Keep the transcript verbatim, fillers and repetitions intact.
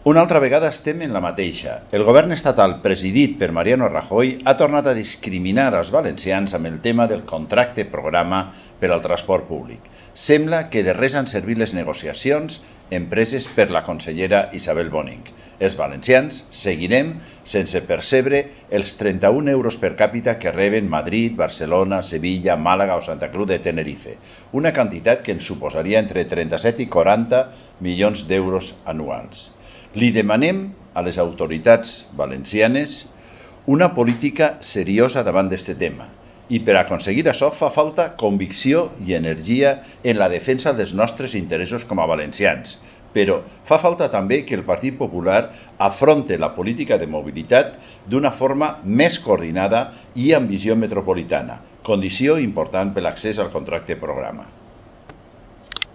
Una altra vegada estem en la mateixa. El govern estatal presidit per Mariano Rajoy ha tornat a discriminar els valencians amb el tema del contracte programa per al transport públic. Sembla que de res han servit les negociacions empreses per la consellera Isabel Bonig. Els valencians seguirem sense percebre els trenta-un euros per càpita que reben Madrid, Barcelona, Sevilla, Màlaga o Santa Cruz de Tenerife, una quantitat que ens suposaria entre trenta-set i quaranta milions d'euros anuals. Li demanem a les autoritats valencianes una política seriosa davant d'aquest tema i per aconseguir això fa falta convicció i energia en la defensa dels nostres interessos com a valencians, però fa falta també que el Partit Popular afronte la política de mobilitat d'una forma més coordinada i amb visió metropolitana, condició important per l'accés al contracte programa.